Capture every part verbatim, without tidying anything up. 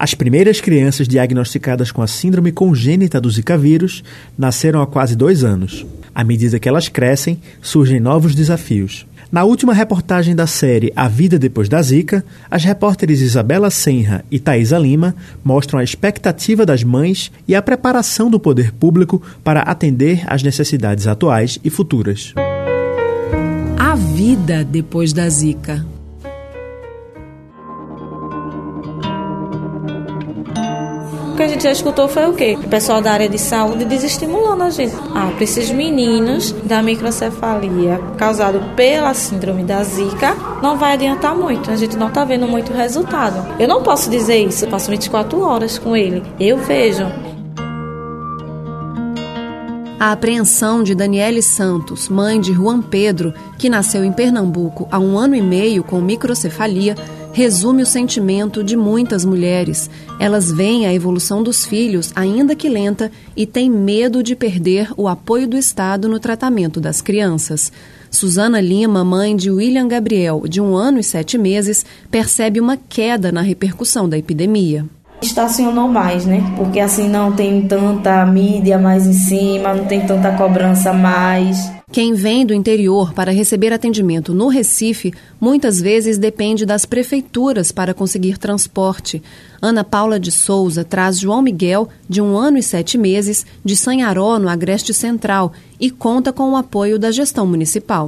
As primeiras crianças diagnosticadas com a síndrome congênita do Zika vírus nasceram há quase dois anos. À medida que elas crescem, surgem novos desafios. Na última reportagem da série A Vida Depois da Zika, as repórteres Isabela Senra e Thaisa Lima mostram a expectativa das mães e a preparação do poder público para atender às necessidades atuais e futuras. A vida depois da Zika. O que a gente já escutou foi o quê? O pessoal da área de saúde desestimulando a gente. Ah, para esses meninos da microcefalia causado pela síndrome da Zika, não vai adiantar muito. A gente não está vendo muito resultado. Eu não posso dizer isso. Eu passo vinte e quatro horas com ele. Eu vejo. A apreensão de Daniele Santos, mãe de Juan Pedro, que nasceu em Pernambuco há um ano e meio com microcefalia, resume o sentimento de muitas mulheres. Elas veem a evolução dos filhos, ainda que lenta, e têm medo de perder o apoio do Estado no tratamento das crianças. Suzana Lima, mãe de William Gabriel, de um ano e sete meses, percebe uma queda na repercussão da epidemia. Estacionou mais, né? Porque assim não tem tanta mídia mais em cima, não tem tanta cobrança mais. Quem vem do interior para receber atendimento no Recife, muitas vezes depende das prefeituras para conseguir transporte. Ana Paula de Souza traz João Miguel, de um ano e sete meses, de Sanharó, no Agreste Central, e conta com o apoio da gestão municipal.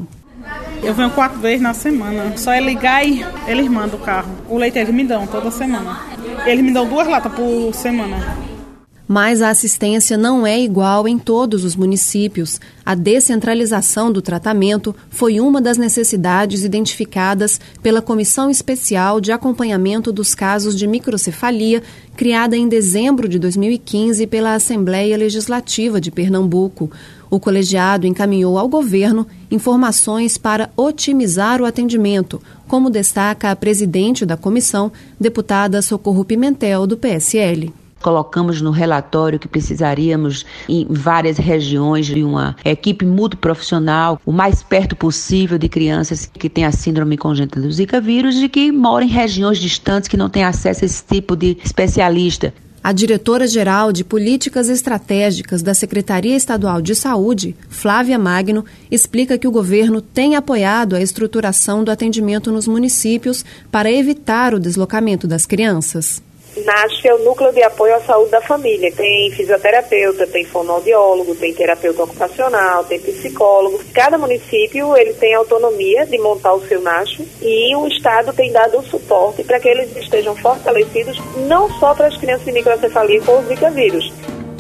Eu venho quatro vezes na semana. Só é ligar e eles mandam o carro. O leite eles me dão toda semana. Eles me dão duas latas por semana. Mas a assistência não é igual em todos os municípios. A descentralização do tratamento foi uma das necessidades identificadas pela Comissão Especial de Acompanhamento dos Casos de Microcefalia, criada em dezembro de dois mil e quinze pela Assembleia Legislativa de Pernambuco. O colegiado encaminhou ao governo informações para otimizar o atendimento, como destaca a presidente da comissão, deputada Socorro Pimentel, do P S L. Colocamos no relatório que precisaríamos, em várias regiões, de uma equipe multiprofissional, o mais perto possível de crianças que têm a síndrome congênita do Zika vírus e que moram em regiões distantes que não têm acesso a esse tipo de especialista. A diretora-geral de Políticas Estratégicas da Secretaria Estadual de Saúde, Flávia Magno, explica que o governo tem apoiado a estruturação do atendimento nos municípios para evitar o deslocamento das crianças. NASF é o Núcleo de Apoio à Saúde da Família. Tem fisioterapeuta, tem fonoaudiólogo, tem terapeuta ocupacional, tem psicólogo. Cada município ele tem autonomia de montar o seu NASF e o Estado tem dado o suporte para que eles estejam fortalecidos, não só para as crianças de microcefalia com o Zika vírus.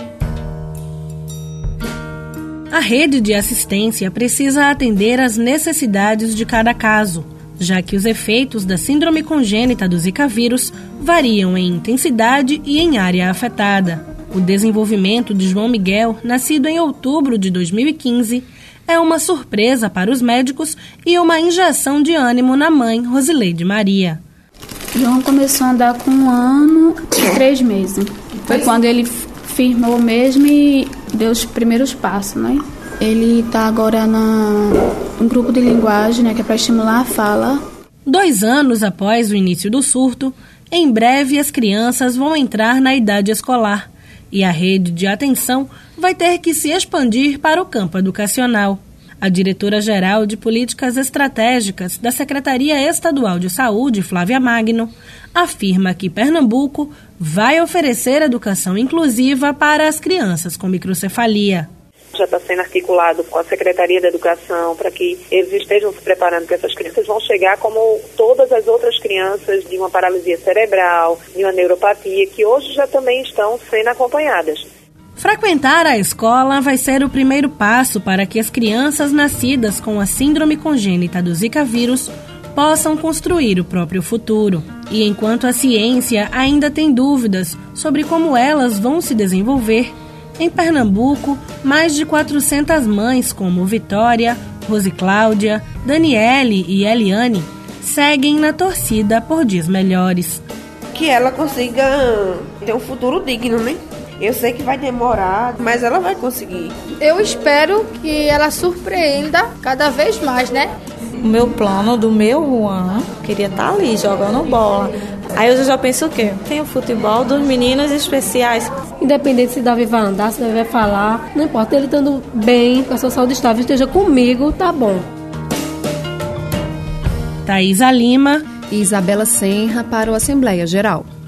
A rede de assistência precisa atender às necessidades de cada caso, já que os efeitos da síndrome congênita do Zika vírus variam em intensidade e em área afetada. O desenvolvimento de João Miguel, nascido em outubro de dois mil e quinze, é uma surpresa para os médicos e uma injeção de ânimo na mãe, Rosileide Maria. João começou a andar com um ano e três meses. Foi quando ele firmou mesmo e deu os primeiros passos, né? Ele está agora na, no grupo de linguagem, né, que é para estimular a fala. Dois anos após o início do surto, em breve as crianças vão entrar na idade escolar e a rede de atenção vai ter que se expandir para o campo educacional. A diretora-geral de Políticas Estratégicas da Secretaria Estadual de Saúde, Flávia Magno, afirma que Pernambuco vai oferecer educação inclusiva para as crianças com microcefalia. Já está sendo articulado com a Secretaria da Educação para que eles estejam se preparando, que essas crianças vão chegar como todas as outras crianças de uma paralisia cerebral, de uma neuropatia, que hoje já também estão sendo acompanhadas. Frequentar a escola vai ser o primeiro passo para que as crianças nascidas com a síndrome congênita do Zika vírus possam construir o próprio futuro. E enquanto a ciência ainda tem dúvidas sobre como elas vão se desenvolver, em Pernambuco, mais de quatrocentas mães como Vitória, Rose Cláudia, Daniele e Eliane seguem na torcida por dias melhores. Que ela consiga ter um futuro digno, né? Eu sei que vai demorar, mas ela vai conseguir. Eu espero que ela surpreenda cada vez mais, né? O meu plano do meu Juan, queria estar ali jogando bola. Aí eu já penso o quê? Tem o futebol dos meninos especiais. Independente se Davi vai andar, se Davi vai falar, não importa, ele estando bem, com a sua saúde estável, esteja comigo, tá bom. Thaisa Lima e Isabela Senra para o Assembleia Geral.